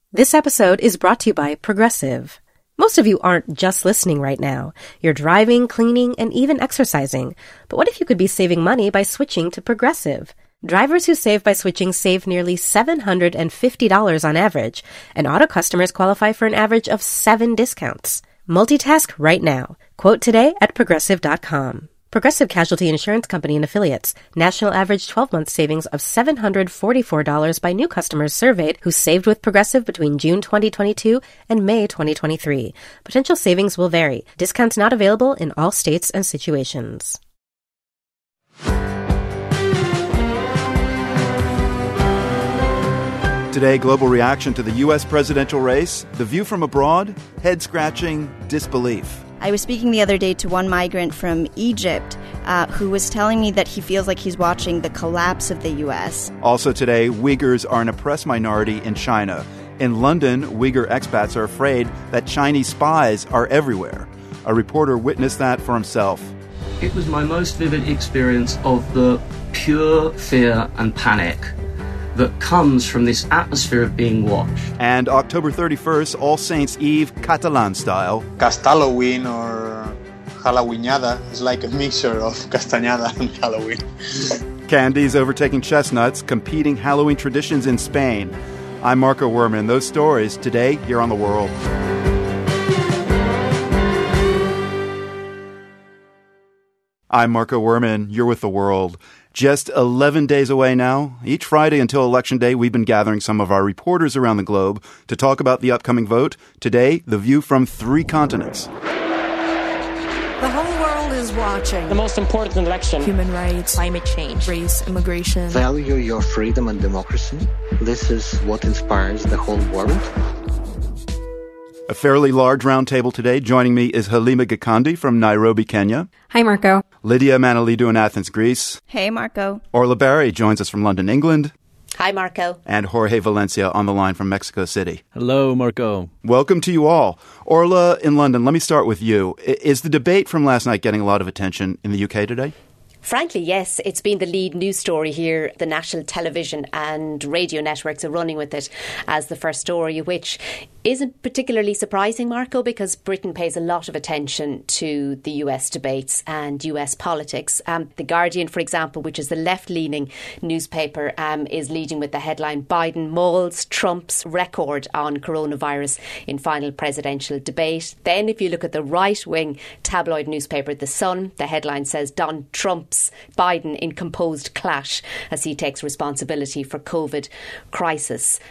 This episode is brought to you by Progressive. Most of you aren't just listening right now. You're driving, cleaning, and even exercising. But what if you could be saving money by switching to Progressive? Drivers who save by switching save nearly $750 on average, and auto customers qualify for an average of 7 discounts. Multitask right now. Quote today at Progressive.com. Progressive Casualty Insurance Company and Affiliates. National average 12-month savings of $744 by new customers surveyed who saved with Progressive between June 2022 and May 2023. Potential savings will vary. Discounts not available in all states and situations. Today, global reaction to the U.S. presidential race, the view from abroad, head-scratching disbelief. I was speaking the other day to one migrant from Egypt who was telling me that he feels like he's watching the collapse of the U.S. Also today, Uyghurs are an oppressed minority in China. In London, Uyghur expats are afraid that Chinese spies are everywhere. A reporter witnessed that for himself. It was my most vivid experience of the pure fear and panic that comes from this atmosphere of being watched. And October 31st, All Saints' Eve, Catalan style. Castalloween or Halloweenada is like a mixture of Castañada and Halloween. Candies overtaking chestnuts, competing Halloween traditions in Spain. I'm Marco Werman. Those stories today here on The World. I'm Marco Werman. You're with The World. Just 11 days away now. Each Friday until Election Day, we've been gathering some of our reporters around the globe to talk about the upcoming vote. Today, the view from 3 continents. The whole world is watching. The most important election. Human rights, climate change, race, immigration. Value your freedom and democracy. This is what inspires the whole world. A fairly large roundtable today. Joining me is Halima Gikandi from Nairobi, Kenya. Hi, Marco. Lydia Manalidou in Athens, Greece. Hey, Marco. Orla Barry joins us from London, England. Hi, Marco. And Jorge Valencia on the line from Mexico City. Hello, Marco. Welcome to you all. Orla in London, let me start with you. Is the debate from last night getting a lot of attention in the UK today? Frankly, yes. It's been the lead news story here. The national television and radio networks are running with it as the first story, which isn't particularly surprising, Marco, because Britain pays a lot of attention to the US debates and US politics. The Guardian, for example, which is the left-leaning newspaper, is leading with the headline, Biden mauls Trump's record on coronavirus in final presidential debate. Then if you look at the right-wing tabloid newspaper, The Sun, the headline says, Donald Trump's Biden in composed clash as he takes responsibility for COVID crisis.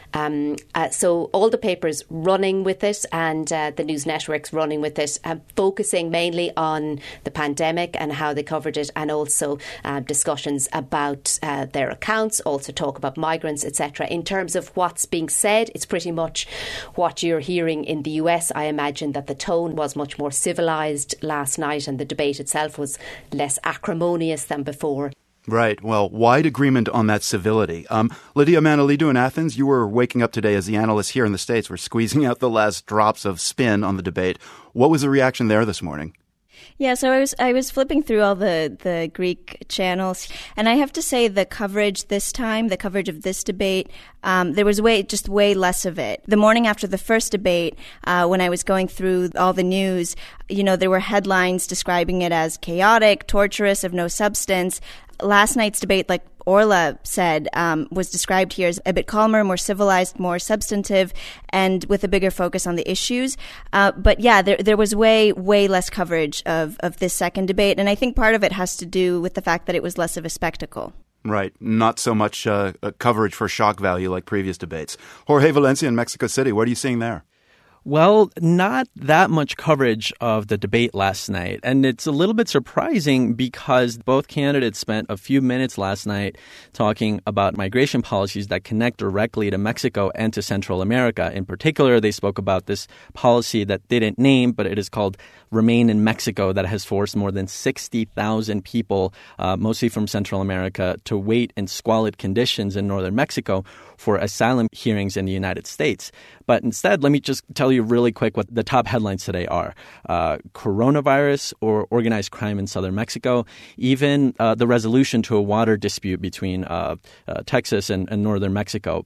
So all the papers running with it and the news networks running with it, focusing mainly on the pandemic and how they covered it, and also discussions about their accounts, also talk about migrants, etc. In terms of what's being said, it's pretty much what you're hearing in the US. I imagine that the tone was much more civilised last night and the debate itself was less acrimonious than before. Right. Well, wide agreement on that civility. Lydia Manalidou in Athens, you were waking up today as the analysts here in the States were squeezing out the last drops of spin on the debate. What was the reaction there this morning? Yeah, so I was flipping through all the Greek channels, and I have to say the coverage this time, the coverage of this debate, there was way less of it. The morning after the first debate, when I was going through all the news, there were headlines describing it as chaotic, torturous, of no substance. Last night's debate, like Orla said, was described here as a bit calmer, more civilized, more substantive, and with a bigger focus on the issues. But yeah, there was way less coverage of this second debate. And I think part of it has to do with the fact that it was less of a spectacle. Right. Not so much coverage for shock value like previous debates. Jorge Valencia in Mexico City, what are you seeing there? Well, not that much coverage of the debate last night. And it's a little bit surprising because both candidates spent a few minutes last night talking about migration policies that connect directly to Mexico and to Central America. In particular, they spoke about this policy that they didn't name, but it is called Remain in Mexico, that has forced more than 60,000 people, mostly from Central America, to wait in squalid conditions in northern Mexico for asylum hearings in the United States. But instead, let me just tell you really quick what the top headlines today are. Coronavirus or organized crime in southern Mexico, even the resolution to a water dispute between Texas and northern Mexico.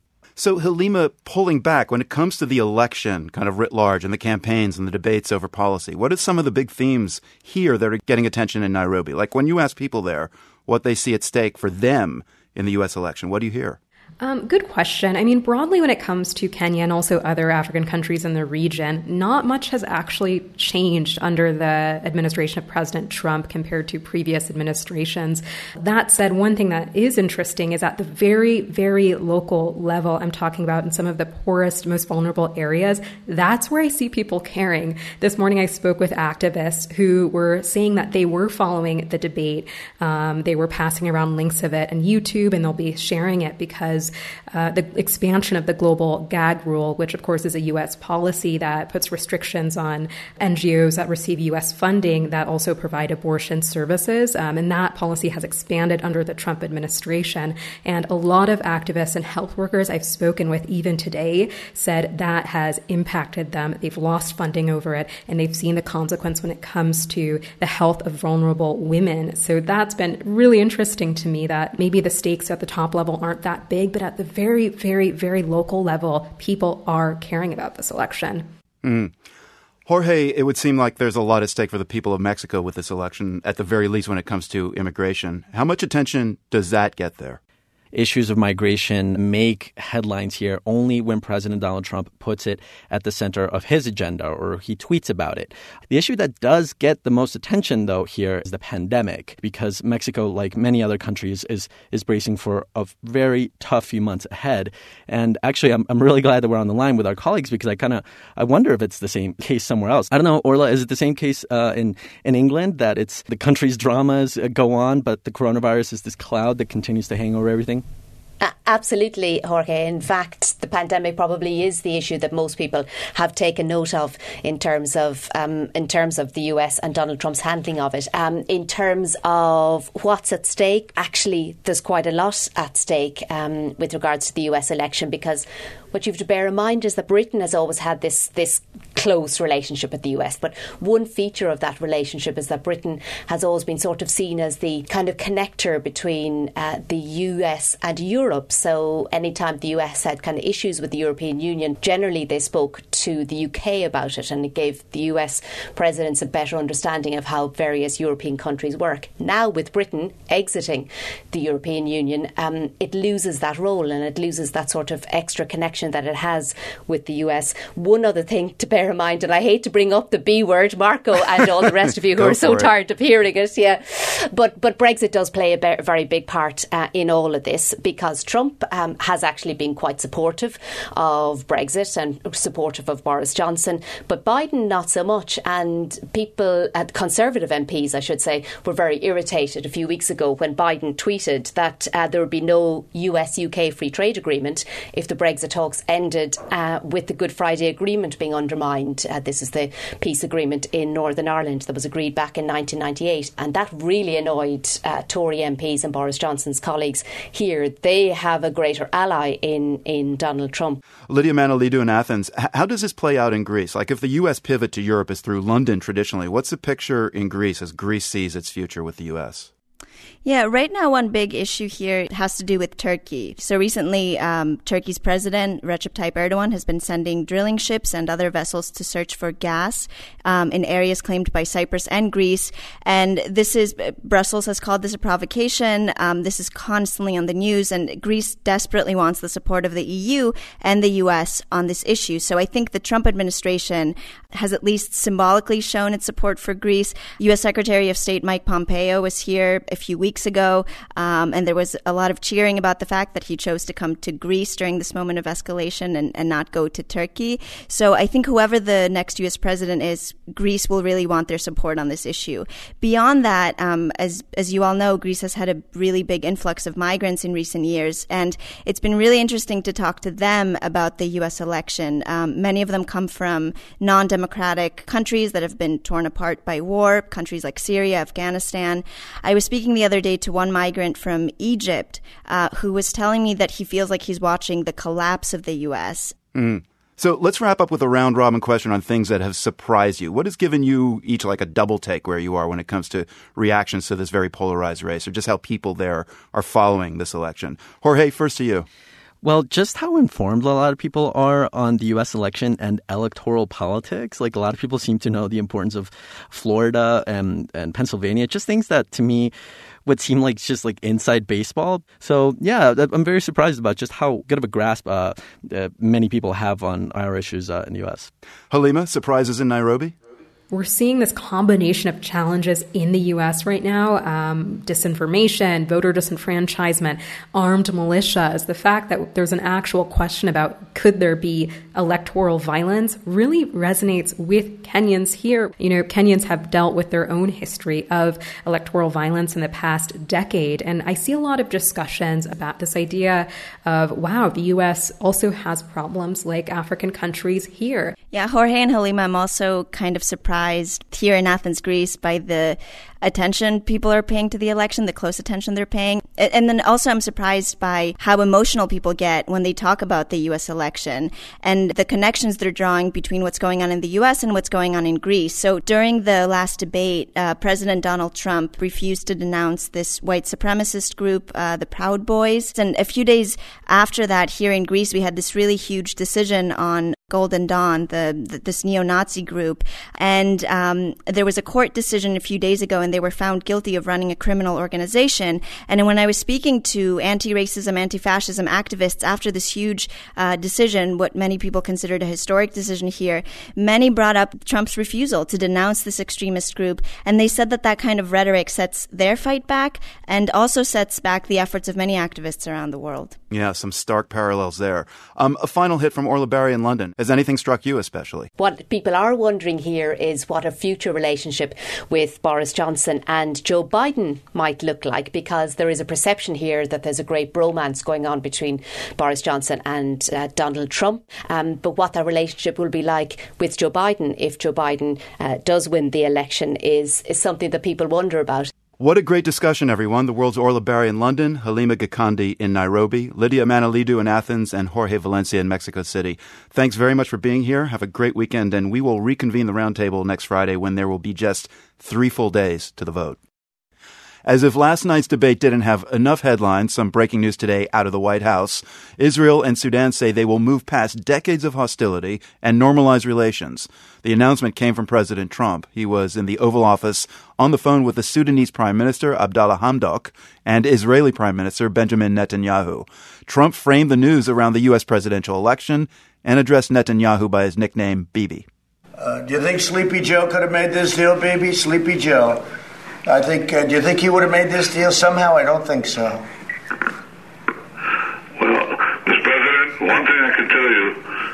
So, Halima, pulling back, when it comes to the election kind of writ large and the campaigns and the debates over policy, what are some of the big themes here that are getting attention in Nairobi? Like when you ask people there what they see at stake for them in the U.S. election, what do you hear? Good question. I mean, broadly, when it comes to Kenya and also other African countries in the region, not much has actually changed under the administration of President Trump compared to previous administrations. That said, one thing that is interesting is at the very, very local level, I'm talking about in some of the poorest, most vulnerable areas, that's where I see people caring. This morning, I spoke with activists who were saying that they were following the debate. They were passing around links of it on YouTube, and they'll be sharing it because the expansion of the global gag rule, which of course is a U.S. policy that puts restrictions on NGOs that receive U.S. funding that also provide abortion services. And that policy has expanded under the Trump administration. And a lot of activists and health workers I've spoken with even today said that has impacted them. They've lost funding over it, and they've seen the consequence when it comes to the health of vulnerable women. So that's been really interesting to me, that maybe the stakes at the top level aren't that big, but at the very, very, very local level, people are caring about this election. Jorge, it would seem like there's a lot at stake for the people of Mexico with this election, at the very least when it comes to immigration. How much attention does that get there? Issues of migration make headlines here only when President Donald Trump puts it at the center of his agenda or he tweets about it. The issue that does get the most attention, though, here is the pandemic, because Mexico, like many other countries, is bracing for a very tough few months ahead. And actually, I'm really glad that we're on the line with our colleagues, because I wonder if it's the same case somewhere else. I don't know, Orla, is it the same case in England, that it's the country's dramas go on, but the coronavirus is this cloud that continues to hang over everything? Absolutely, Jorge. In fact, the pandemic probably is the issue that most people have taken note of in terms of the US and Donald Trump's handling of it. In terms of what's at stake, actually, there's quite a lot at stake with regards to the US election, because what you have to bear in mind is that Britain has always had this close relationship with the US. But one feature of that relationship is that Britain has always been sort of seen as the kind of connector between the US and Europe. So anytime the US had kind of issues with the European Union, generally they spoke to the UK about it, and it gave the US presidents a better understanding of how various European countries work. Now, with Britain exiting the European Union, it loses that role, and it loses that sort of extra connection that it has with the US. One other thing to bear in mind, and I hate to bring up the B word, Marco, and all the rest of you who are so tired of hearing it, but Brexit does play a very big part in all of this, because Trump has actually been quite supportive of Brexit and supportive of Boris Johnson, but Biden not so much. And people, Conservative MPs, I should say, were very irritated a few weeks ago when Biden tweeted that there would be no US-UK free trade agreement if the Brexit talks ended with the Good Friday Agreement being undermined. This is the peace agreement in Northern Ireland that was agreed back in 1998, and that really annoyed Tory MPs and Boris Johnson's colleagues here. They have a greater ally in Donald Trump. Lydia Manolidou in Athens, how does this play out in Greece? Like, if the U.S. pivot to Europe is through London traditionally, what's the picture in Greece as Greece sees its future with the U.S.? Yeah, right now one big issue here has to do with Turkey. So recently, Turkey's president, Recep Tayyip Erdogan, has been sending drilling ships and other vessels to search for gas in areas claimed by Cyprus and Greece. And Brussels has called this a provocation. This is constantly on the news, and Greece desperately wants the support of the EU and the US on this issue. So I think the Trump administration has at least symbolically shown its support for Greece. US Secretary of State Mike Pompeo was here a few weeks ago, and there was a lot of cheering about the fact that he chose to come to Greece during this moment of escalation and not go to Turkey. So I think whoever the next U.S. president is, Greece will really want their support on this issue. Beyond that, as you all know, Greece has had a really big influx of migrants in recent years, and it's been really interesting to talk to them about the U.S. election. Many of them come from non-democratic countries that have been torn apart by war, countries like Syria, Afghanistan. I was speaking the other day to one migrant from Egypt who was telling me that he feels like he's watching the collapse of the U.S. So let's wrap up with a round-robin question on things that have surprised you. What has given you each like a double take where you are when it comes to reactions to this very polarized race, or just how people there are following this election? Jorge, first to you. Well, just how informed a lot of people are on the U.S. election and electoral politics. Like, a lot of people seem to know the importance of Florida and Pennsylvania, just things that to me would seem like just like inside baseball. So, yeah, I'm very surprised about just how good of a grasp many people have on our issues in the U.S. Halima, surprises in Nairobi? We're seeing this combination of challenges in the U.S. right now, disinformation, voter disenfranchisement, armed militias. The fact that there's an actual question about could there be electoral violence really resonates with Kenyans here. You know, Kenyans have dealt with their own history of electoral violence in the past decade. And I see a lot of discussions about this idea of, wow, the U.S. also has problems like African countries here. Yeah, Jorge and Halima, I'm also kind of surprised here in Athens, Greece, by the attention people are paying to the election, the close attention they're paying. And then also I'm surprised by how emotional people get when they talk about the U.S. election and the connections they're drawing between what's going on in the U.S. and what's going on in Greece. So during the last debate, President Donald Trump refused to denounce this white supremacist group, the Proud Boys. And a few days after that, here in Greece, we had this really huge decision on Golden Dawn, this neo-Nazi group. And there was a court decision a few days ago, and they were found guilty of running a criminal organization. And when I was speaking to anti-racism, anti-fascism activists after this huge decision, what many people considered a historic decision here, many brought up Trump's refusal to denounce this extremist group. And they said that kind of rhetoric sets their fight back and also sets back the efforts of many activists around the world. Yeah, some stark parallels there. A final hit from Orla Barry in London. Has anything struck you especially? What people are wondering here is what a future relationship with Boris Johnson and Joe Biden might look like, because there is a perception here that there's a great bromance going on between Boris Johnson and Donald Trump. But what that relationship will be like with Joe Biden, if Joe Biden does win the election, is something that people wonder about. What a great discussion, everyone. The world's Orla Barry in London, Halima Gikandi in Nairobi, Lydia Manalidou in Athens, and Jorge Valencia in Mexico City. Thanks very much for being here. Have a great weekend, and we will reconvene the roundtable next Friday when there will be just 3 full days to the vote. As if last night's debate didn't have enough headlines, some breaking news today out of the White House. Israel and Sudan say they will move past decades of hostility and normalize relations. The announcement came from President Trump. He was in the Oval Office on the phone with the Sudanese Prime Minister Abdallah Hamdok and Israeli Prime Minister Benjamin Netanyahu. Trump framed the news around the U.S. presidential election and addressed Netanyahu by his nickname, Bibi. Do you think Sleepy Joe could have made this deal, Bibi? Sleepy Joe. I think, do you think he would have made this deal somehow? I don't think so. Well, Mr. President, one thing I can tell you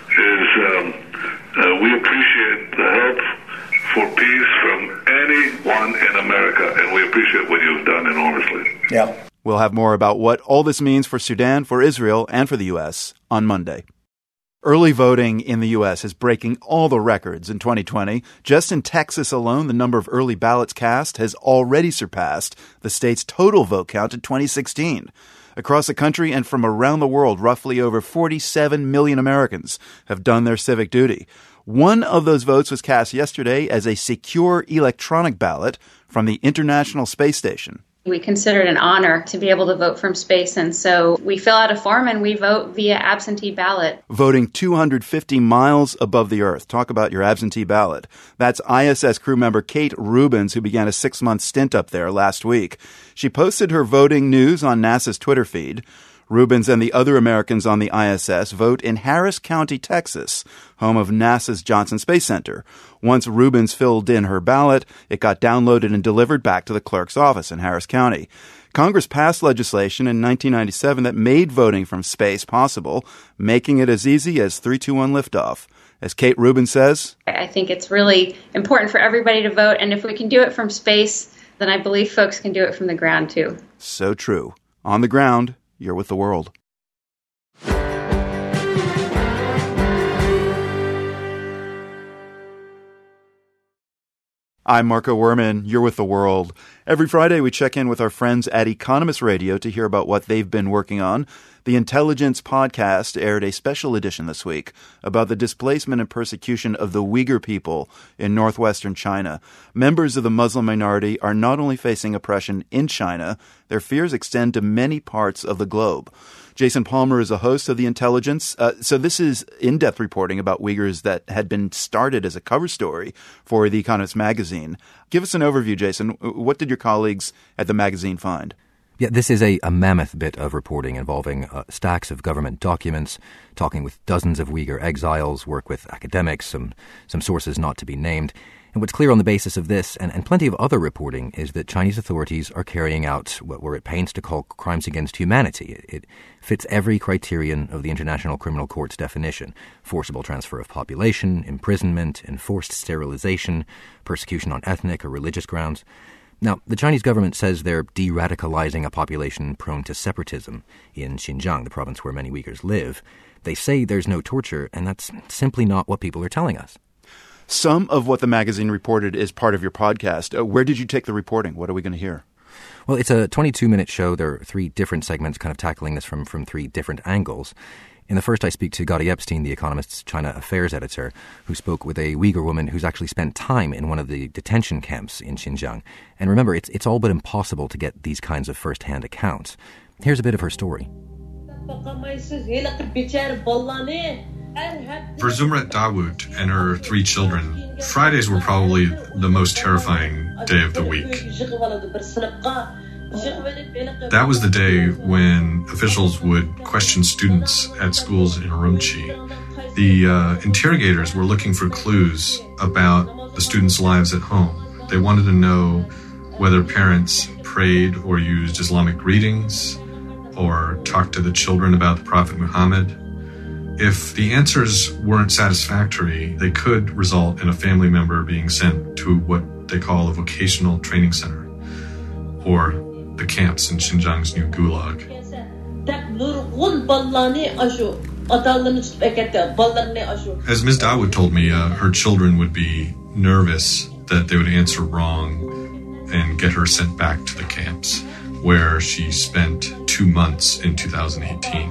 is we appreciate the help for peace from anyone in America, and we appreciate what you've done enormously. Yeah. We'll have more about what all this means for Sudan, for Israel, and for the U.S. on Monday. Early voting in the U.S. is breaking all the records in 2020. Just in Texas alone, the number of early ballots cast has already surpassed the state's total vote count in 2016. Across the country and from around the world, roughly over 47 million Americans have done their civic duty. One of those votes was cast yesterday as a secure electronic ballot from the International Space Station. We consider it an honor to be able to vote from space, and so we fill out a form and we vote via absentee ballot. Voting 250 miles above the Earth. Talk about your absentee ballot. That's ISS crew member Kate Rubins, who began a 6-month stint up there last week. She posted her voting news on NASA's Twitter feed. Rubins and the other Americans on the ISS vote in Harris County, Texas, home of NASA's Johnson Space Center. Once Rubins filled in her ballot, it got downloaded and delivered back to the clerk's office in Harris County. Congress passed legislation in 1997 that made voting from space possible, making it as easy as 3-2-1 liftoff. As Kate Rubins says, I think it's really important for everybody to vote, and if we can do it from space, then I believe folks can do it from the ground too. So true. On the ground, you're with the world. I'm Marco Werman. You're with the world. Every Friday, we check in with our friends at Economist Radio to hear about what they've been working on. The Intelligence podcast aired a special edition this week about the displacement and persecution of the Uyghur people in northwestern China. Members of the Muslim minority are not only facing oppression in China, their fears extend to many parts of the globe. Jason Palmer is a host of The Intelligence. So this is in-depth reporting about Uyghurs that had been started as a cover story for The Economist magazine. Give us an overview, Jason. What did your colleagues at the magazine find? Yeah, this is a mammoth bit of reporting involving stacks of government documents, talking with dozens of Uyghur exiles, work with academics, some sources not to be named. And what's clear on the basis of this and plenty of other reporting is that Chinese authorities are carrying out what we're at pains to call crimes against humanity. It fits every criterion of the International Criminal Court's definition: forcible transfer of population, imprisonment, enforced sterilization, persecution on ethnic or religious grounds. Now, the Chinese government says they're de-radicalizing a population prone to separatism in Xinjiang, the province where many Uyghurs live. They say there's no torture, and that's simply not what people are telling us. Some of what the magazine reported is part of your podcast. Where did you take the reporting? What are we going to hear? Well, it's a 22-minute show. There are 3 different segments kind of tackling this from 3 different angles. In the first, I speak to Gadi Epstein, The Economist's China Affairs editor, who spoke with a Uyghur woman who's actually spent time in one of the detention camps in Xinjiang. And remember, it's all but impossible to get these kinds of first-hand accounts. Here's a bit of her story. For Zumrat Dawood and her 3 children, Fridays were probably the most terrifying day of the week. That was the day when officials would question students at schools in Urumqi. The interrogators were looking for clues about the students' lives at home. They wanted to know whether parents prayed or used Islamic greetings or talked to the children about the Prophet Muhammad. If the answers weren't satisfactory, they could result in a family member being sent to what they call a vocational training center, or the camps in Xinjiang's new gulag. As Ms. Dawood told me, her children would be nervous that they would answer wrong and get her sent back to the camps, where she spent 2 months in 2018.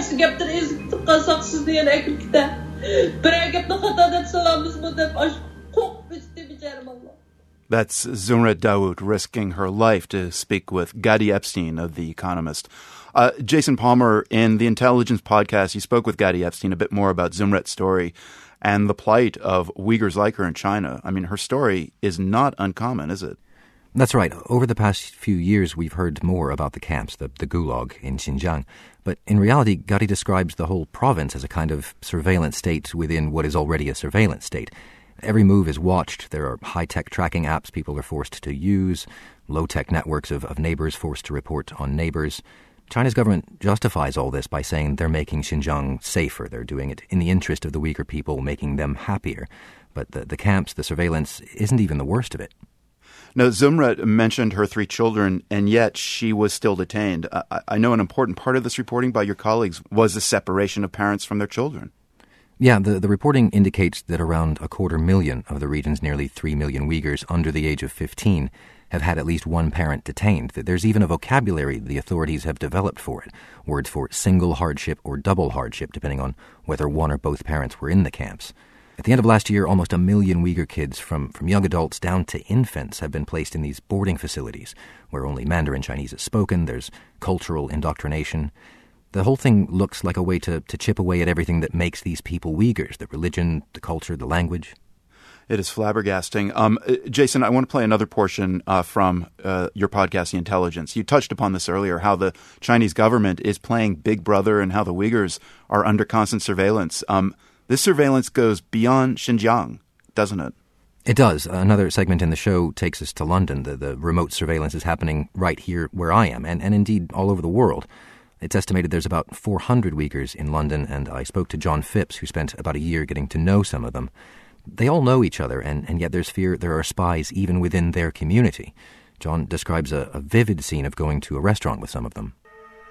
That's Zumrat Dawood risking her life to speak with Gadi Epstein of The Economist. Jason Palmer, in the Intelligence podcast, you spoke with Gadi Epstein a bit more about Zumrat's story and the plight of Uyghurs like her in China. I mean, her story is not uncommon, is it? That's right. Over the past few years, we've heard more about the camps, the gulag in Xinjiang. But in reality, Gadi describes the whole province as a kind of surveillance state within what is already a surveillance state. Every move is watched. There are high-tech tracking apps people are forced to use, low-tech networks of neighbors forced to report on neighbors. China's government justifies all this by saying they're making Xinjiang safer. They're doing it in the interest of the Uyghur people, making them happier. But the camps, the surveillance, isn't even the worst of it. Now, Zumrat mentioned her 3 children, and yet she was still detained. I know an important part of this reporting by your colleagues was the separation of parents from their children. Yeah, the reporting indicates that around 250,000 of the region's nearly 3 million Uyghurs under the age of 15 have had at least one parent detained. There's even a vocabulary the authorities have developed for it, words for single hardship or double hardship, depending on whether one or both parents were in the camps. At the end of last year, almost 1 million Uyghur kids, from young adults down to infants, have been placed in these boarding facilities where only Mandarin Chinese is spoken. There's cultural indoctrination. The whole thing looks like a way to chip away at everything that makes these people Uyghurs, the religion, the culture, the language. It is flabbergasting. Jason, I want to play another portion from your podcast, The Intelligence. You touched upon this earlier, how the Chinese government is playing Big Brother and how the Uyghurs are under constant surveillance. This surveillance goes beyond Xinjiang, doesn't it? It does. Another segment in the show takes us to London. The remote surveillance is happening right here where I am, and indeed all over the world. It's estimated there's about 400 Uyghurs in London, and I spoke to John Phipps, who spent about a year getting to know some of them. They all know each other, and yet there's fear there are spies even within their community. John describes a vivid scene of going to a restaurant with some of them.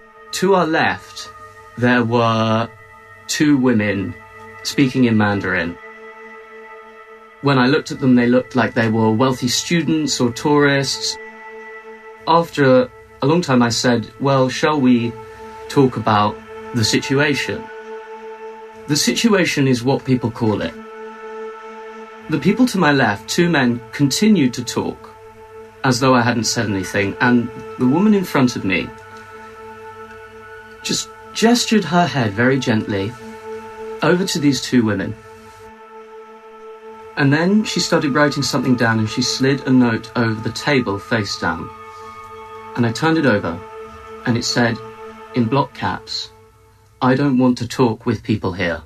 To our left, there were 2 women speaking in Mandarin. When I looked at them, they looked like they were wealthy students or tourists. After a long time, I said, well, shall we talk about the situation? The situation is what people call it. The people to my left, 2 men, continued to talk as though I hadn't said anything, and the woman in front of me just gestured her head very gently over to these two women. And then she started writing something down and she slid a note over the table face down. And I turned it over and it said, in block caps, "I don't want to talk with people here."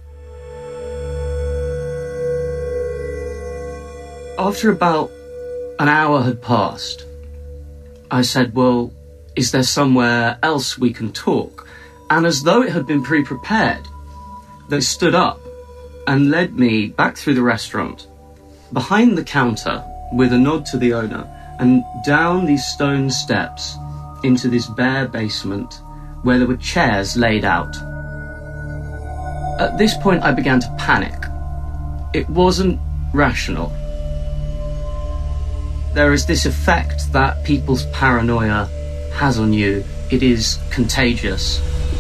After about an hour had passed, I said, "Well, is there somewhere else we can talk?" And as though it had been pre-prepared, they stood up and led me back through the restaurant, behind the counter with a nod to the owner, and down these stone steps into this bare basement where there were chairs laid out. At this point, I began to panic. It wasn't rational. There is this effect that people's paranoia has on you. It is contagious.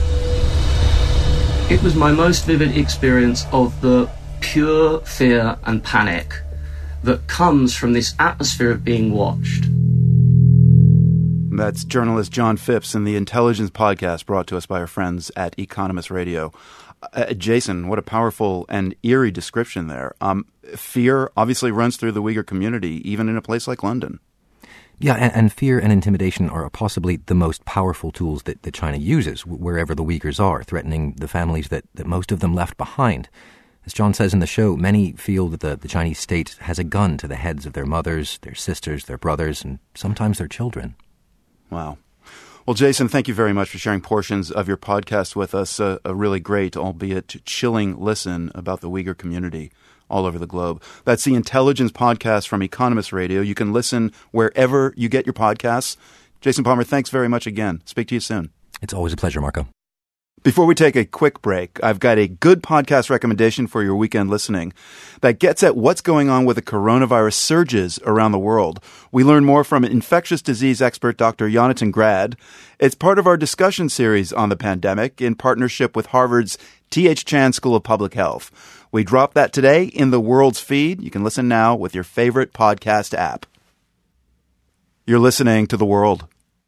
It was my most vivid experience of the pure fear and panic that comes from this atmosphere of being watched. That's journalist John Phipps in the Intelligence Podcast, brought to us by our friends at Economist Radio. Jason, what a powerful and eerie description there. Fear obviously runs through the Uyghur community, even in a place like London. Yeah, and fear and intimidation are possibly the most powerful tools that China uses wherever the Uyghurs are, threatening the families that most of them left behind. As John says in the show, many feel that the Chinese state has a gun to the heads of their mothers, their sisters, their brothers, and sometimes their children. Wow. Well, Jason, thank you very much for sharing portions of your podcast with us. A really great, albeit chilling listen about the Uyghur community all over the globe. That's the Intelligence Podcast from Economist Radio. You can listen wherever you get your podcasts. Jason Palmer, thanks very much again. Speak to you soon. It's always a pleasure, Marco. Before we take a quick break, I've got a good podcast recommendation for your weekend listening that gets at what's going on with the coronavirus surges around the world. We learn more from infectious disease expert Dr. Jonathan Grad. It's part of our discussion series on the pandemic in partnership with Harvard's T.H. Chan School of Public Health. We dropped that today in the World's feed. You can listen now with your favorite podcast app. You're listening to The World.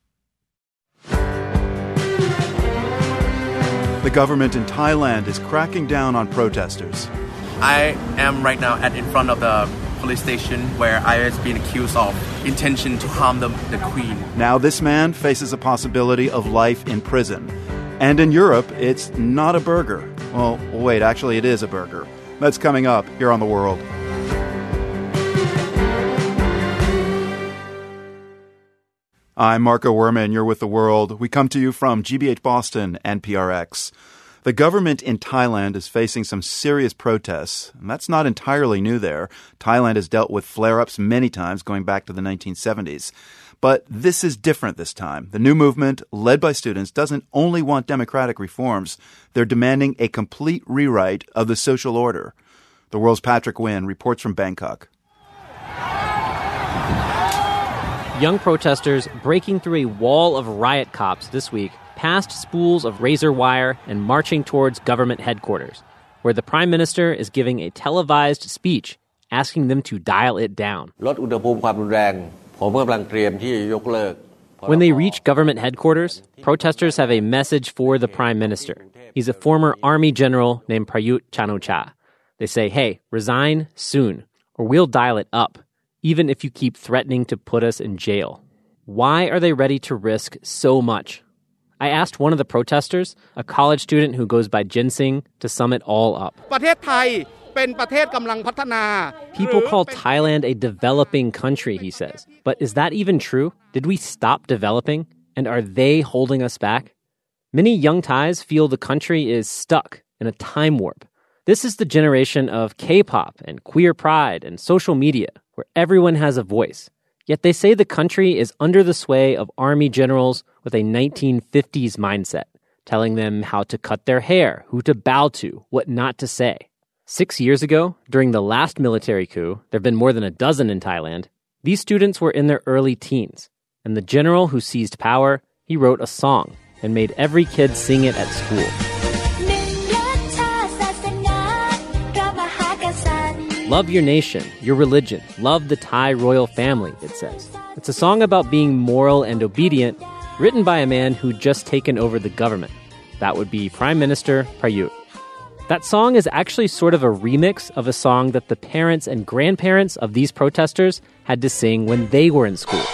The government in Thailand is cracking down on protesters. I am right now in front of the police station where I was being accused of intention to harm the Queen. Now this man faces a possibility of life in prison. And in Europe, it's not a burger. Well, wait, actually it is a burger. That's coming up here on The World. I'm Marco Werman. You're with The World. We come to you from GBH Boston and PRX. The government in Thailand is facing some serious protests, and that's not entirely new there. Thailand has dealt with flare-ups many times going back to the 1970s. But this is different this time. The new movement, led by students, doesn't only want democratic reforms. They're demanding a complete rewrite of the social order. The World's Patrick Wynn reports from Bangkok. Young protesters breaking through a wall of riot cops this week past spools of razor wire and marching towards government headquarters, where the prime minister is giving a televised speech asking them to dial it down. When they reach government headquarters, protesters have a message for the prime minister. He's a former army general named Prayut Chan-o-cha. They say, hey, resign soon, or we'll dial it up, even if you keep threatening to put us in jail. Why are they ready to risk so much? I asked one of the protesters, a college student who goes by Ginseng, to sum it all up. People call Thailand a developing country, he says. But is that even true? Did we stop developing? And are they holding us back? Many young Thais feel the country is stuck in a time warp. This is the generation of K-pop and queer pride and social media, where everyone has a voice. Yet they say the country is under the sway of army generals with a 1950s mindset, telling them how to cut their hair, who to bow to, what not to say. 6 years ago, during the last military coup, there have been more than a dozen in Thailand, these students were in their early teens. And the general who seized power, he wrote a song and made every kid sing it at school. Love your nation, your religion, love the Thai royal family, it says. It's a song about being moral and obedient, written by a man who'd just taken over the government. That would be Prime Minister Prayut. That song is actually sort of a remix of a song that the parents and grandparents of these protesters had to sing when they were in school.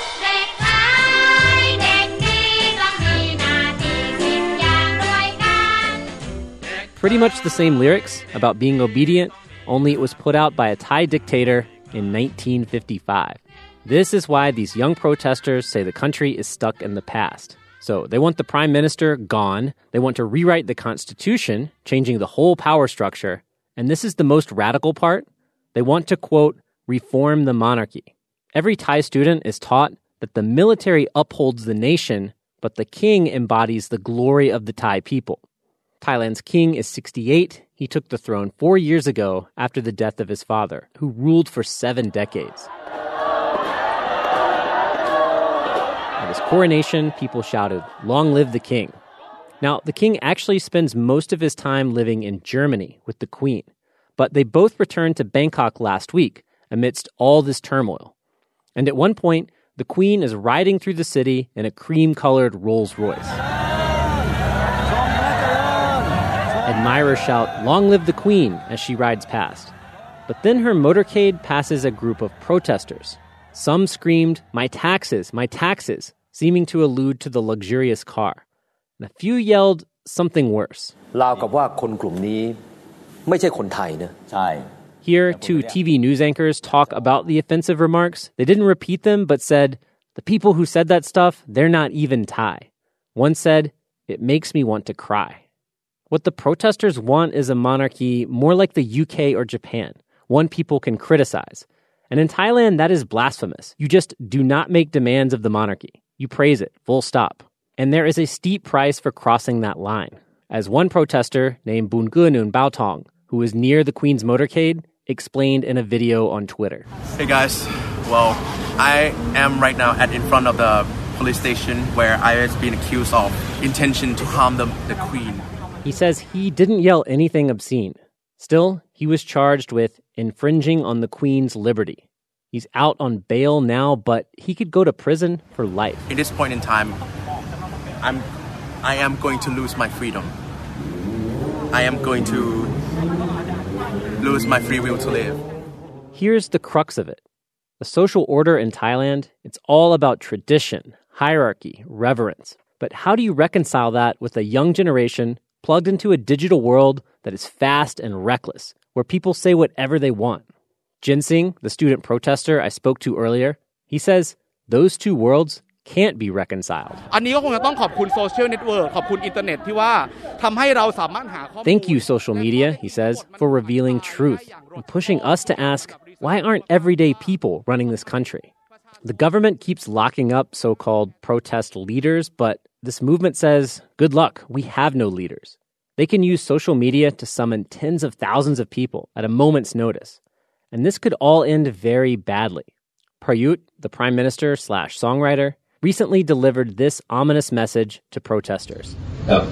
Pretty much the same lyrics about being obedient, only it was put out by a Thai dictator in 1955. This is why these young protesters say the country is stuck in the past. So they want the prime minister gone, they want to rewrite the constitution, changing the whole power structure, and this is the most radical part, they want to, quote, reform the monarchy. Every Thai student is taught that the military upholds the nation, but the king embodies the glory of the Thai people. Thailand's king is 68. He took the throne 4 years ago after the death of his father, who ruled for 7 decades. At his coronation, people shouted, "Long live the king." Now, the king actually spends most of his time living in Germany with the queen, but they both returned to Bangkok last week amidst all this turmoil. And at one point, the queen is riding through the city in a cream-colored Rolls-Royce. Admirers shout, "Long live the Queen," as she rides past. But then her motorcade passes a group of protesters. Some screamed, "My taxes, my taxes," seeming to allude to the luxurious car. And a few yelled something worse. Here, 2 TV news anchors talk about the offensive remarks. They didn't repeat them, but said, "The people who said that stuff, they're not even Thai." One said, "It makes me want to cry." What the protesters want is a monarchy more like the UK or Japan, one people can criticize. And in Thailand, that is blasphemous. You just do not make demands of the monarchy. You praise it, full stop. And there is a steep price for crossing that line. As one protester named Boongunun Baotong, who was near the Queen's motorcade, explained in a video on Twitter. Hey guys, well, I am right now in front of the police station where I was being accused of intention to harm the Queen. He says he didn't yell anything obscene. Still, he was charged with infringing on the Queen's liberty. He's out on bail now, but he could go to prison for life. At this point in time, I am going to lose my freedom. I am going to lose my free will to live. Here's the crux of it. The social order in Thailand, it's all about tradition, hierarchy, reverence. But how do you reconcile that with a young generation plugged into a digital world that is fast and reckless, where people say whatever they want? Jinsing, the student protester I spoke to earlier, he says those two worlds can't be reconciled. Thank you, social media, he says, for revealing truth and pushing us to ask, why aren't everyday people running this country? The government keeps locking up so-called protest leaders, but this movement says, good luck, we have no leaders. They can use social media to summon tens of thousands of people at a moment's notice. And this could all end very badly. Prayut, the prime minister / songwriter, recently delivered this ominous message to protesters. Do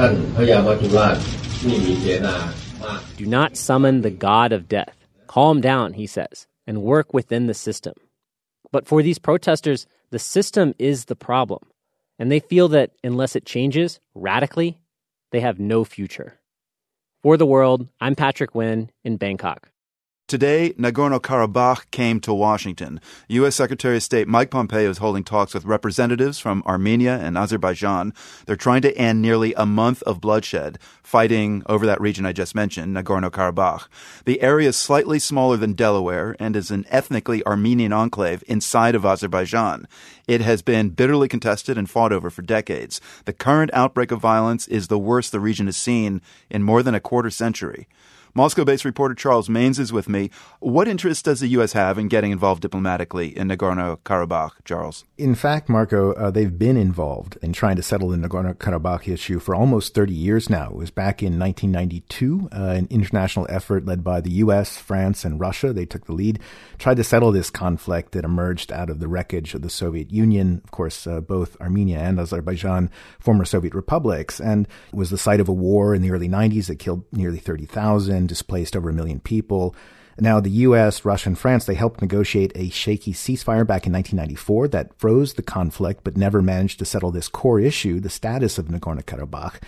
not summon the god of death. Calm down, he says, and work within the system. But for these protesters, the system is the problem. And they feel that unless it changes radically, they have no future. For The World, I'm Patrick Nguyen in Bangkok. Today, Nagorno-Karabakh came to Washington. U.S. Secretary of State Mike Pompeo is holding talks with representatives from Armenia and Azerbaijan. They're trying to end nearly a month of bloodshed, fighting over that region I just mentioned, Nagorno-Karabakh. The area is slightly smaller than Delaware and is an ethnically Armenian enclave inside of Azerbaijan. It has been bitterly contested and fought over for decades. The current outbreak of violence is the worst the region has seen in more than a quarter century. Moscow-based reporter Charles Maynes is with me. What interest does the U.S. have in getting involved diplomatically in Nagorno-Karabakh, Charles? In fact, Marco, they've been involved in trying to settle the Nagorno-Karabakh issue for almost 30 years now. It was back in 1992, an international effort led by the U.S., France, and Russia. They took the lead, tried to settle this conflict that emerged out of the wreckage of the Soviet Union. Of course, both Armenia and Azerbaijan, former Soviet republics, and it was the site of a war in the early 90s that killed nearly 30,000. Displaced over 1 million people. Now, the U.S., Russia, and France, they helped negotiate a shaky ceasefire back in 1994 that froze the conflict but never managed to settle this core issue, the status of Nagorno-Karabakh.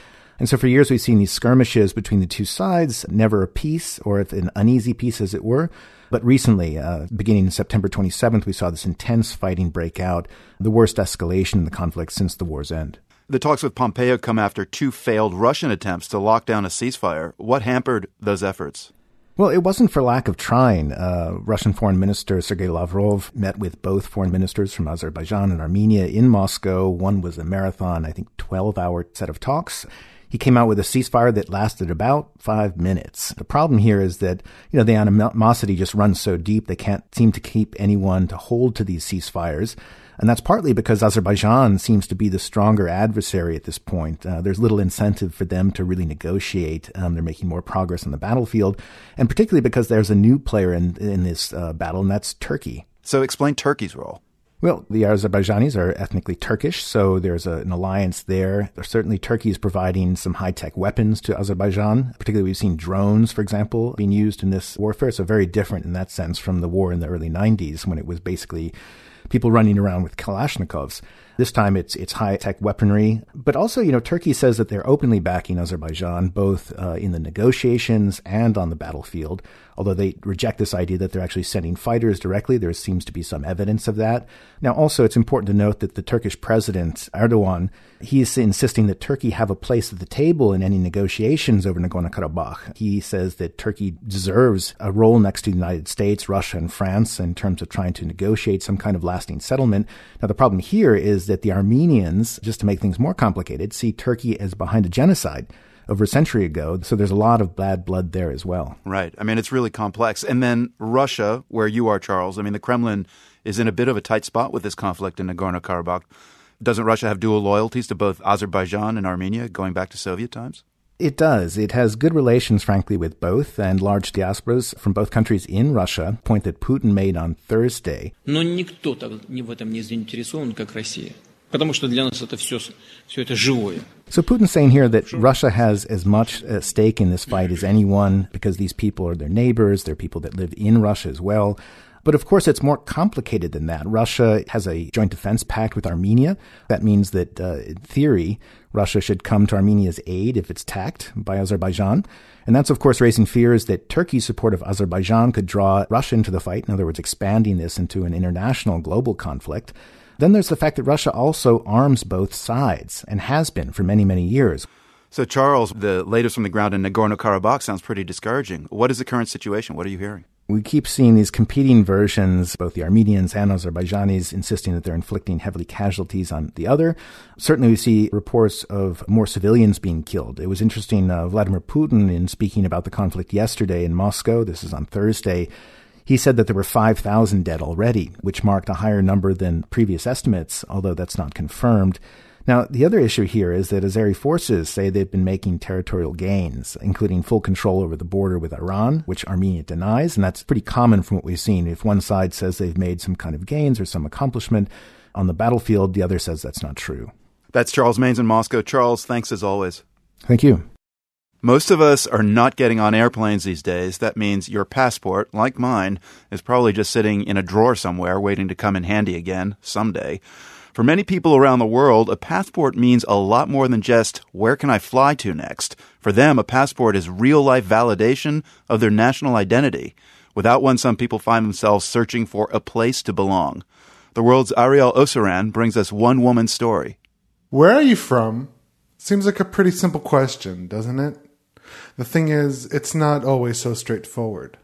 And so for years we've seen these skirmishes between the two sides, never a peace, or an uneasy peace as it were. But recently, beginning September 27th, we saw this intense fighting break out, the worst escalation in the conflict since the war's end. The talks with Pompeo come after 2 failed Russian attempts to lock down a ceasefire. What hampered those efforts? Well, it wasn't for lack of trying. Russian Foreign Minister Sergei Lavrov met with both foreign ministers from Azerbaijan and Armenia in Moscow. One was a marathon, I think, 12-hour set of talks. He came out with a ceasefire that lasted about 5 minutes. The problem here is that, the animosity just runs so deep they can't seem to keep anyone to hold to these ceasefires. And that's partly because Azerbaijan seems to be the stronger adversary at this point. There's little incentive for them to really negotiate. They're making more progress on the battlefield, and particularly because there's a new player in this battle, and that's Turkey. So explain Turkey's role. Well, the Azerbaijanis are ethnically Turkish, so there's an alliance there. Certainly Turkey is providing some high-tech weapons to Azerbaijan. Particularly we've seen drones, for example, being used in this warfare. So very different in that sense from the war in the early 90s when it was basically people running around with Kalashnikovs. This time it's high-tech weaponry. But also, Turkey says that they're openly backing Azerbaijan, both in the negotiations and on the battlefield, although they reject this idea that they're actually sending fighters directly. There seems to be some evidence of that. Now, also, it's important to note that the Turkish president, Erdogan, he is insisting that Turkey have a place at the table in any negotiations over Nagorno-Karabakh. He says that Turkey deserves a role next to the United States, Russia, and France in terms of trying to negotiate some kind of lasting settlement. Now, the problem here is that the Armenians, just to make things more complicated, see Turkey as behind a genocide over a century ago. So there's a lot of bad blood there as well. Right. I mean, it's really complex. And then Russia, where you are, Charles, I mean, the Kremlin is in a bit of a tight spot with this conflict in Nagorno-Karabakh. Doesn't Russia have dual loyalties to both Azerbaijan and Armenia going back to Soviet times? It does. It has good relations, frankly, with both, and large diasporas from both countries in Russia, a point that Putin made on Thursday. Но никто так в этом не заинтересован, как Россия. Потому что для нас это все это живое. So Putin's saying here that Russia has as much a stake in this fight as anyone because these people are their neighbors, they're people that live in Russia as well. But of course, it's more complicated than that. Russia has a joint defense pact with Armenia. That means that, in theory, Russia should come to Armenia's aid if it's attacked by Azerbaijan. And that's, of course, raising fears that Turkey's support of Azerbaijan could draw Russia into the fight, in other words, expanding this into an international global conflict. Then there's the fact that Russia also arms both sides and has been for many, many years. So, Charles, the latest from the ground in Nagorno-Karabakh sounds pretty discouraging. What is the current situation? What are you hearing? We keep seeing these competing versions, both the Armenians and Azerbaijanis insisting that they're inflicting heavily casualties on the other. Certainly we see reports of more civilians being killed. It was interesting, Vladimir Putin, in speaking about the conflict yesterday in Moscow, this is on Thursday, he said that there were 5,000 dead already, which marked a higher number than previous estimates, although that's not confirmed. Now, the other issue here is that Azeri forces say they've been making territorial gains, including full control over the border with Iran, which Armenia denies, and that's pretty common from what we've seen. If one side says they've made some kind of gains or some accomplishment on the battlefield, the other says that's not true. That's Charles Maynes in Moscow. Charles, thanks as always. Thank you. Most of us are not getting on airplanes these days. That means your passport, like mine, is probably just sitting in a drawer somewhere waiting to come in handy again someday. For many people around the world, a passport means a lot more than just, where can I fly to next? For them, a passport is real-life validation of their national identity. Without one, some people find themselves searching for a place to belong. The world's Ariel Osaran brings us one woman's story. Where are you from? Seems like a pretty simple question, doesn't it? The thing is, it's not always so straightforward.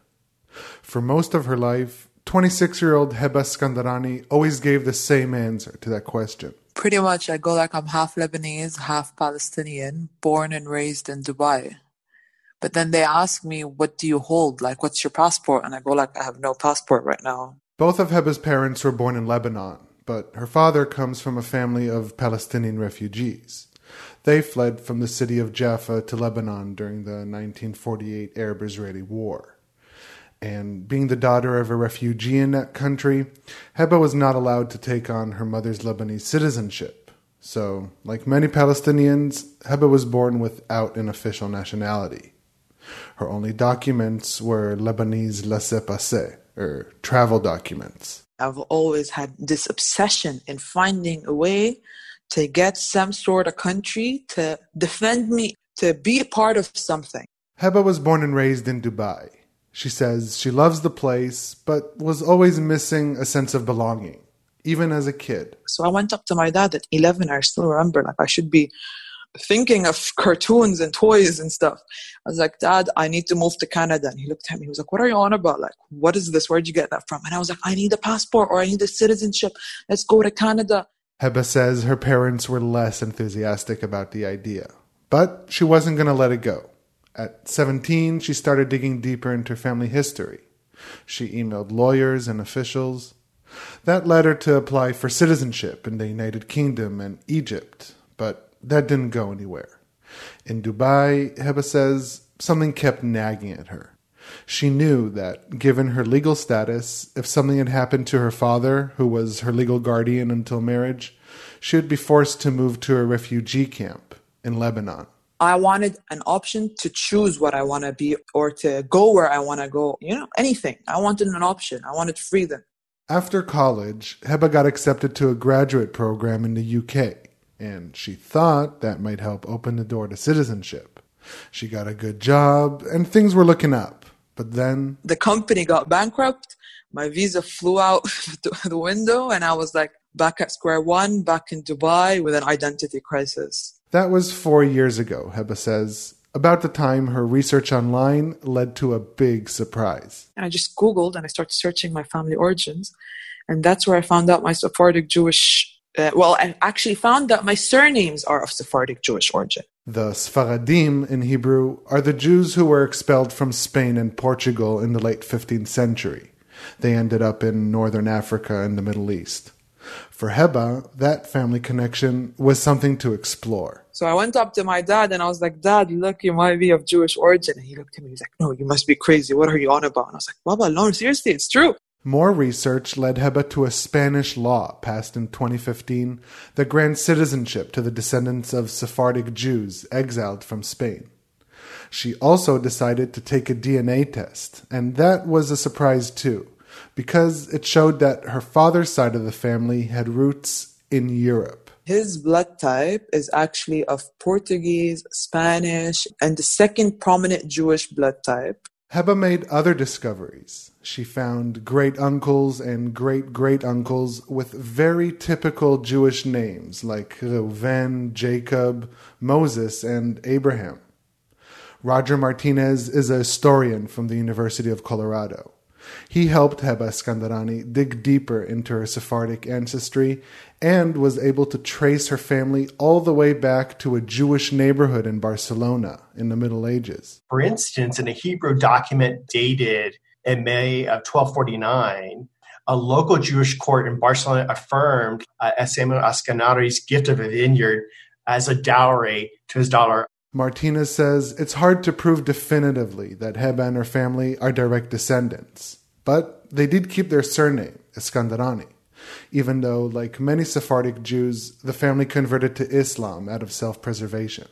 For most of her life, 26-year-old Heba Skandarani always gave the same answer to that question. Pretty much, I go like I'm half Lebanese, half Palestinian, born and raised in Dubai. But then they ask me, what do you hold? Like, what's your passport? And I go like, I have no passport right now. Both of Heba's parents were born in Lebanon, but her father comes from a family of Palestinian refugees. They fled from the city of Jaffa to Lebanon during the 1948 Arab-Israeli War. And being the daughter of a refugee in that country, Heba was not allowed to take on her mother's Lebanese citizenship. So, like many Palestinians, Heba was born without an official nationality. Her only documents were Lebanese laissez-passer, or travel documents. I've always had this obsession in finding a way to get some sort of country to defend me. to be part of something. Heba was born and raised in Dubai. She says she loves the place, but was always missing a sense of belonging, even as a kid. So I went up to my dad at 11. I still remember, like, I should be thinking of cartoons and toys and stuff. I was like, Dad, I need to move to Canada. And he looked at me. He was like, what are you on about? Like, what is this? Where'd you get that from? And I was like, I need a passport or I need a citizenship. Let's go to Canada. Heba says her parents were less enthusiastic about the idea, but she wasn't going to let it go. At 17, she started digging deeper into family history. She emailed lawyers and officials. That led her to apply for citizenship in the United Kingdom and Egypt, but that didn't go anywhere. In Dubai, Heba says something kept nagging at her. She knew that, given her legal status, if something had happened to her father, who was her legal guardian until marriage, she would be forced to move to a refugee camp in Lebanon. I wanted an option to choose what I want to be or to go where I want to go. Anything. I wanted an option. I wanted freedom. After college, Heba got accepted to a graduate program in the UK, and she thought that might help open the door to citizenship. She got a good job, and things were looking up. But then the company got bankrupt. My visa flew out the window, and I was like back at square one, back in Dubai with an identity crisis. That was 4 years ago, Heba says, about the time her research online led to a big surprise. And I just Googled and I started searching my family origins. And that's where I found out my Sephardic Jewish... I actually found that my surnames are of Sephardic Jewish origin. The Sfaradim in Hebrew are the Jews who were expelled from Spain and Portugal in the late 15th century. They ended up in northern Africa and the Middle East. For Heba, that family connection was something to explore. So I went up to my dad and I was like, Dad, look, you might be of Jewish origin. And he looked at me, he's like, no, you must be crazy. What are you on about? And I was like, Baba, no, seriously, it's true. More research led Heba to a Spanish law passed in 2015 that grants citizenship to the descendants of Sephardic Jews exiled from Spain. She also decided to take a DNA test, and that was a surprise too, because it showed that her father's side of the family had roots in Europe. His blood type is actually of Portuguese, Spanish, and the second prominent Jewish blood type. Heba made other discoveries. She found great-uncles and great-great-uncles with very typical Jewish names like Reuven, Jacob, Moses, and Abraham. Roger Martinez is a historian from the University of Colorado. He helped Heba Skandarani dig deeper into her Sephardic ancestry and was able to trace her family all the way back to a Jewish neighborhood in Barcelona in the Middle Ages. For instance, in a Hebrew document dated in May of 1249, a local Jewish court in Barcelona affirmed Samuel Ascanari's gift of a vineyard as a dowry to his daughter. Martinez says it's hard to prove definitively that Heba and her family are direct descendants, but they did keep their surname, Iskandarani, even though, like many Sephardic Jews, the family converted to Islam out of self-preservation.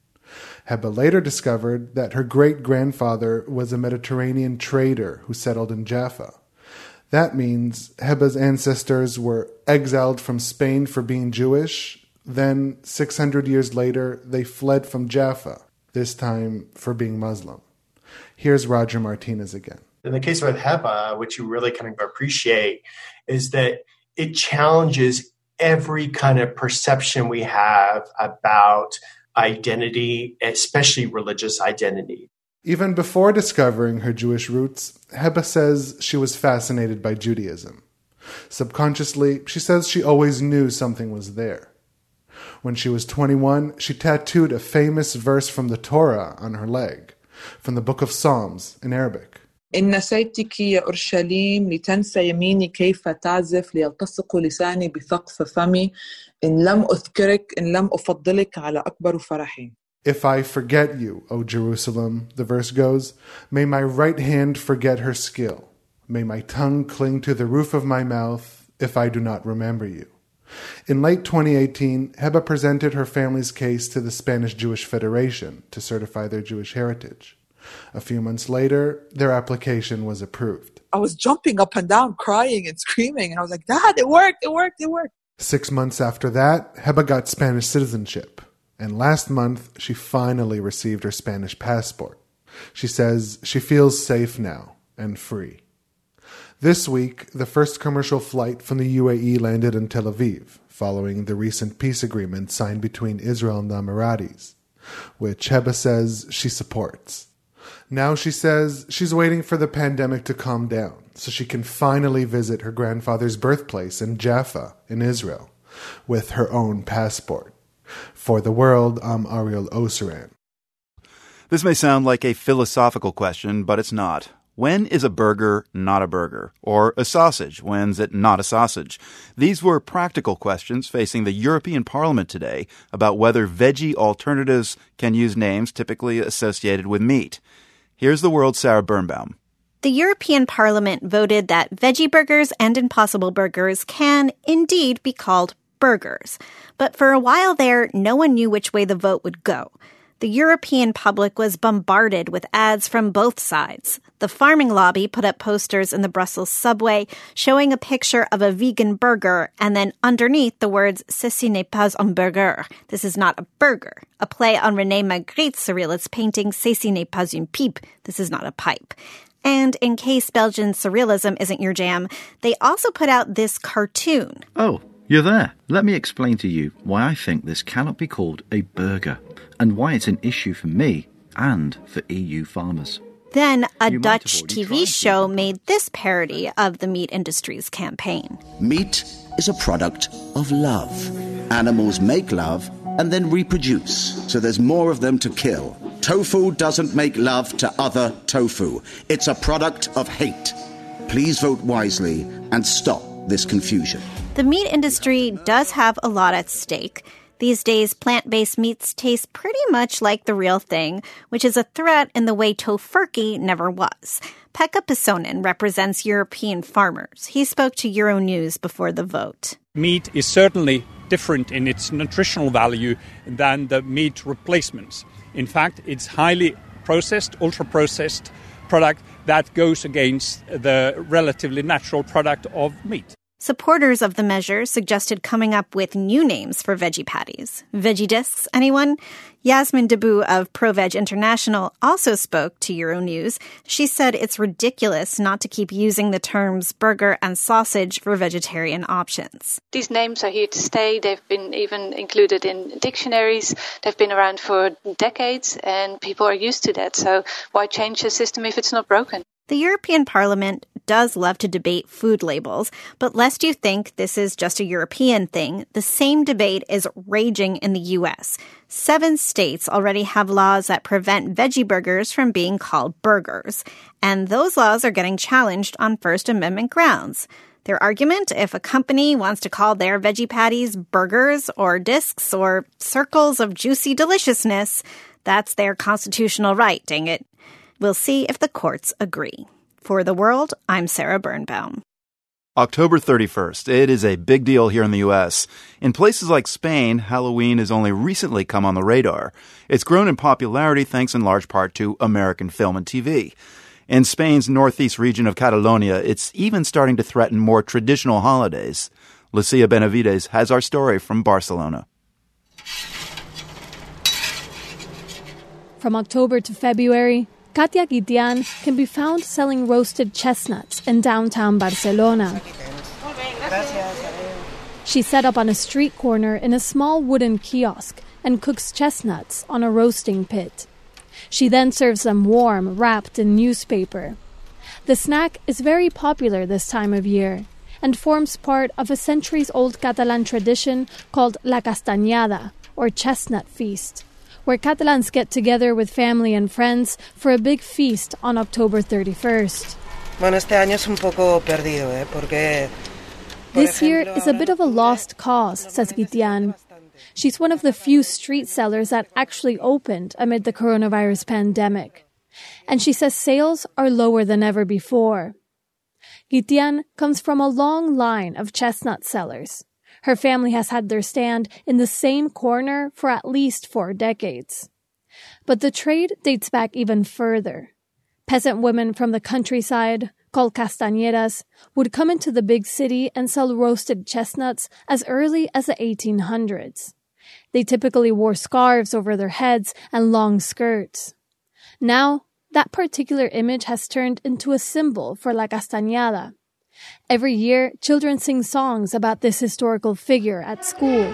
Heba later discovered that her great-grandfather was a Mediterranean trader who settled in Jaffa. That means Heba's ancestors were exiled from Spain for being Jewish. Then, 600 years later, they fled from Jaffa, this time for being Muslim. Here's Roger Martinez again. In the case with Heba, which you really kind of appreciate, is that it challenges every kind of perception we have about identity, especially religious identity. Even before discovering her Jewish roots, Heba says she was fascinated by Judaism. Subconsciously, she says she always knew something was there. When she was 21, she tattooed a famous verse from the Torah on her leg, from the Book of Psalms in Arabic. إن نسيتك يا أورشليم لتنسى يميني كيف تعزف ليلتصق لساني بثقف فمي إن لم أذكرك إن لم أفضلك على أكبر فرحي. If I forget you, O Jerusalem, the verse goes, may my right hand forget her skill. May my tongue cling to the roof of my mouth if I do not remember you. In late 2018, Heba presented her family's case to the Spanish Jewish Federation to certify their Jewish heritage. A few months later, their application was approved. I was jumping up and down, crying and screaming, and I was like, Dad, it worked, it worked, it worked. 6 months after that, Heba got Spanish citizenship. And last month, she finally received her Spanish passport. She says she feels safe now and free. This week, the first commercial flight from the UAE landed in Tel Aviv, following the recent peace agreement signed between Israel and the Emiratis, which Heba says she supports. Now she says she's waiting for the pandemic to calm down so she can finally visit her grandfather's birthplace in Jaffa in Israel with her own passport. For The World, I'm Ariel Oseran. This may sound like a philosophical question, but it's not. When is a burger not a burger? Or a sausage, when's it not a sausage? These were practical questions facing the European Parliament today about whether veggie alternatives can use names typically associated with meat. Here's The World's Sarah Birnbaum. The European Parliament voted that veggie burgers and Impossible Burgers can indeed be called burgers. But for a while there, no one knew which way the vote would go. The European public was bombarded with ads from both sides. The farming lobby put up posters in the Brussels subway showing a picture of a vegan burger and then underneath the words "Ceci n'est pas un burger." This is not a burger. A play on René Magritte's surrealist painting "Ceci n'est pas une pipe." This is not a pipe. And in case Belgian surrealism isn't your jam, they also put out this cartoon. Oh, you're there. Let me explain to you why I think this cannot be called a burger and why it's an issue for me and for EU farmers. Then a Dutch TV show made this parody of the meat industry's campaign. Meat is a product of love. Animals make love and then reproduce, so there's more of them to kill. Tofu doesn't make love to other tofu. It's a product of hate. Please vote wisely and stop this confusion. The meat industry does have a lot at stake. These days, plant-based meats taste pretty much like the real thing, which is a threat in the way Tofurkey never was. Pekka Pesonen represents European farmers. He spoke to Euronews before the vote. Meat is certainly different in its nutritional value than the meat replacements. In fact, it's highly processed, ultra-processed product that goes against the relatively natural product of meat. Supporters of the measure suggested coming up with new names for veggie patties. Veggie discs, anyone? Yasmin Deboo of ProVeg International also spoke to Euronews. She said it's ridiculous not to keep using the terms burger and sausage for vegetarian options. These names are here to stay. They've been even included in dictionaries. They've been around for decades and people are used to that. So why change the system if it's not broken? The European Parliament does love to debate food labels, but lest you think this is just a European thing, the same debate is raging in the U.S. 7 states already have laws that prevent veggie burgers from being called burgers, and those laws are getting challenged on First Amendment grounds. Their argument, if a company wants to call their veggie patties burgers or discs or circles of juicy deliciousness, that's their constitutional right, dang it. We'll see if the courts agree. For The World, I'm Sarah Birnbaum. October 31st. It is a big deal here in the U.S. In places like Spain, Halloween has only recently come on the radar. It's grown in popularity thanks in large part to American film and TV. In Spain's northeast region of Catalonia, it's even starting to threaten more traditional holidays. Lucia Benavides has our story from Barcelona. From October to February, Katia Guitian can be found selling roasted chestnuts in downtown Barcelona. She set up on a street corner in a small wooden kiosk and cooks chestnuts on a roasting pit. She then serves them warm, wrapped in newspaper. The snack is very popular this time of year and forms part of a centuries-old Catalan tradition called La Castañada, or chestnut feast, where Catalans get together with family and friends for a big feast on October 31st. This year is a bit of a lost cause, says Guitian. She's one of the few street sellers that actually opened amid the coronavirus pandemic. And she says sales are lower than ever before. Guitian comes from a long line of chestnut sellers. Her family has had their stand in the same corner for at least 4 decades. But the trade dates back even further. Peasant women from the countryside, called castañeras, would come into the big city and sell roasted chestnuts as early as the 1800s. They typically wore scarves over their heads and long skirts. Now, that particular image has turned into a symbol for La Castañada. Every year, children sing songs about this historical figure at school.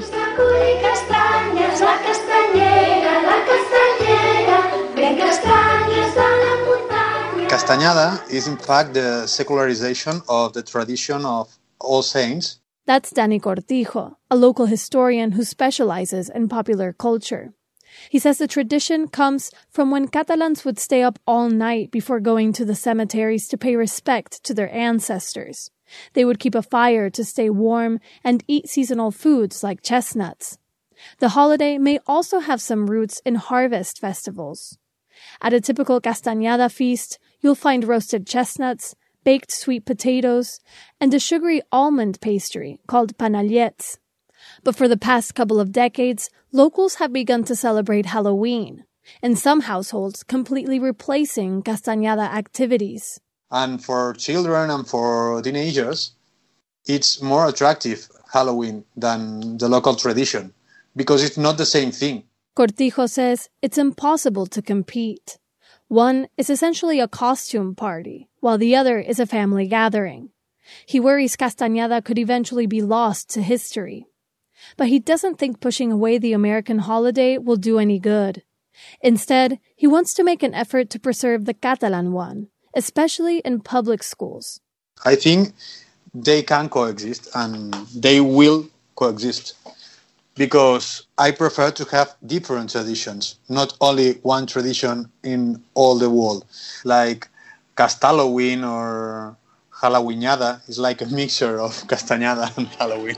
Castañada is in fact the secularization of the tradition of All Saints. That's Danny Cortijo, a local historian who specializes in popular culture. He says the tradition comes from when Catalans would stay up all night before going to the cemeteries to pay respect to their ancestors. They would keep a fire to stay warm and eat seasonal foods like chestnuts. The holiday may also have some roots in harvest festivals. At a typical Castañada feast, you'll find roasted chestnuts, baked sweet potatoes, and a sugary almond pastry called panallets. But for the past couple of decades, locals have begun to celebrate Halloween, in some households completely replacing Castañada activities. And for children and for teenagers, it's more attractive, Halloween, than the local tradition, because it's not the same thing. Cortijo says it's impossible to compete. One is essentially a costume party, while the other is a family gathering. He worries Castañada could eventually be lost to history. But he doesn't think pushing away the American holiday will do any good. Instead, he wants to make an effort to preserve the Catalan one, especially in public schools. I think they can coexist and they will coexist because I prefer to have different traditions, not only one tradition in all the world. Like Castalloween or Halloweenada is like a mixture of Castañada and Halloween.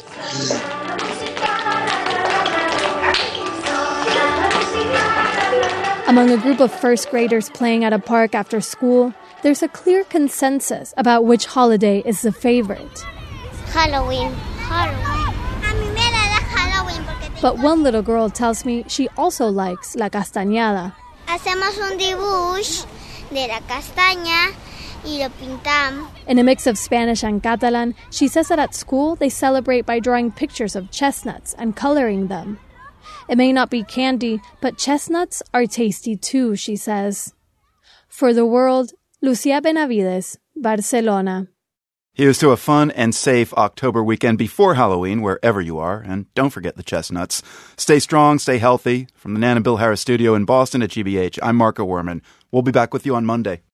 Among a group of first graders playing at a park after school, there's a clear consensus about which holiday is the favorite. Halloween. But one little girl tells me she also likes La Castañada. Hacemos un dibujo de la castaña y lo pintamos. In a mix of Spanish and Catalan, she says that at school they celebrate by drawing pictures of chestnuts and coloring them. It may not be candy, but chestnuts are tasty too, she says. For The World, Lucia Benavides, Barcelona. Here's to a fun and safe October weekend before Halloween, wherever you are. And don't forget the chestnuts. Stay strong, stay healthy. From the Nan and Bill Harris studio in Boston at GBH, I'm Marco Werman. We'll be back with you on Monday.